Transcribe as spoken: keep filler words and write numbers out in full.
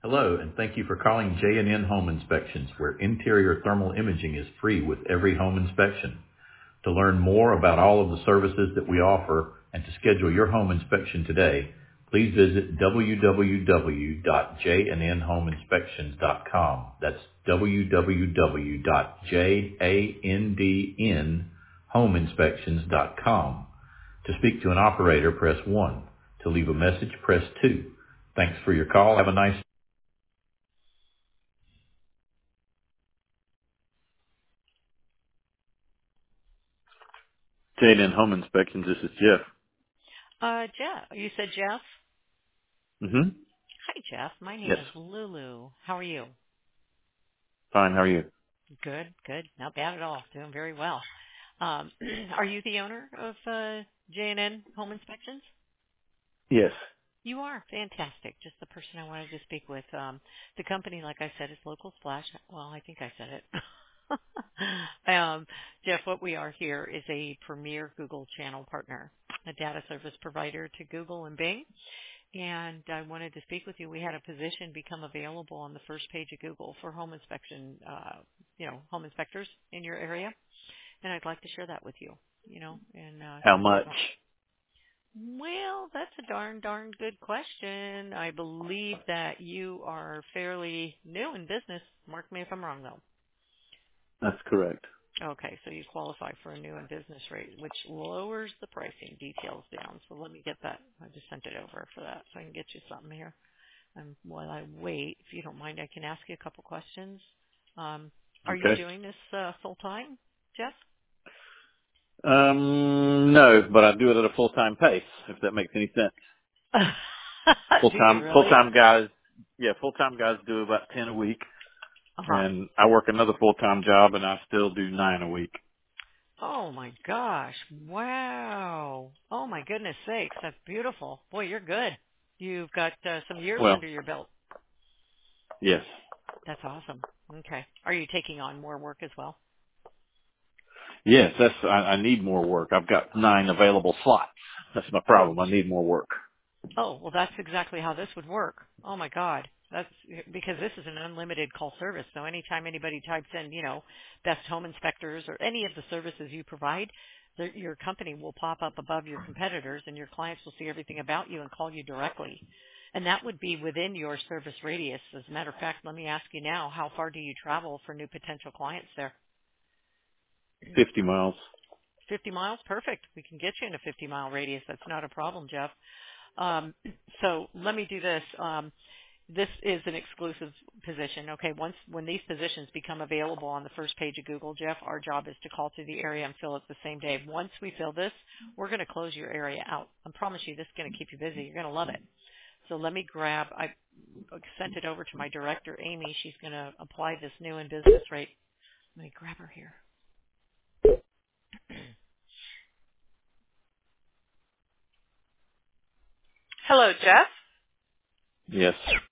Hello, and thank you for calling J and N Home Inspections, where interior thermal imaging is free with every home inspection. To learn more about all of the services that we offer and to schedule your home inspection today, please visit w w w dot j and n home inspections dot com. That's w w w dot j a n d n home inspections dot com. To speak to an operator, press one. To leave a message, press two. Thanks for your call. Have a nice J and N Home Inspections. This is Jeff. Uh, Jeff, you said Jeff? hmm Hi, Jeff. My name Yes. is Lulu. How are you? Fine. How are you? Good, good. Not bad at all. Doing very well. Um, are you the owner of uh, J and N Home Inspections? Yes. You are. Fantastic. Just the person I wanted to speak with. Um, the company, like I said, is Local Splash. Well, I think I said it. um, Jeff, what we are here is a premier Google channel partner, a data service provider to Google and Bing. And I wanted to speak with you. We had a position become available on the first page of Google for home inspection, uh, you know, home inspectors in your area. And I'd like to share that with you, you know, and uh, How see if much? it might. Well, that's a darn, darn good question. I believe that you are fairly new in business. Mark me if I'm wrong, though. That's correct. Okay, so you qualify for a new in business rate, which lowers the pricing details down. So let me get that. I just sent it over for that, so I can get you something here. And while I wait, if you don't mind, I can ask you a couple questions. Um, are you Okay. doing this uh, full time, Jeff? Um, no, but I do it at a full-time pace, if that makes any sense. Do you Full-time, really? full-time guys, yeah, full-time guys do about ten a week, Uh huh. and I work another full-time job, and I still do nine a week. Oh my gosh! Wow! Oh my goodness sakes! That's beautiful. Boy, you're good. You've got uh, some years Well, under your belt. yes. That's awesome. Okay. Are you taking on more work as well? Yes, that's, I, I need more work. I've got nine available slots. That's my Oh, problem. I need more work. oh, well, that's exactly how this would work. Oh my God, that's because this is an unlimited call service. So anytime anybody types in, you know, best home inspectors or any of the services you provide, the, your company will pop up above your competitors, and your clients will see everything about you and call you directly. And that would be within your service radius. As a matter of fact, let me ask you now: how far do you travel for new potential clients there? fifty miles. fifty miles, perfect. We can get you in a fifty mile radius. That's not a problem, Jeff. Um, so let me do this. Um, this is an exclusive position. Okay, once when these positions become available on the first page of Google, Jeff, our job is to call to the area and fill it the same day. Once we fill this, we're going to close your area out. I promise you, this is going to keep you busy. You're going to love it. So let me grab. I sent it over to my director, Amy. She's going to apply this new in business rate. Let me grab her here. Hello, Jeff. Yes.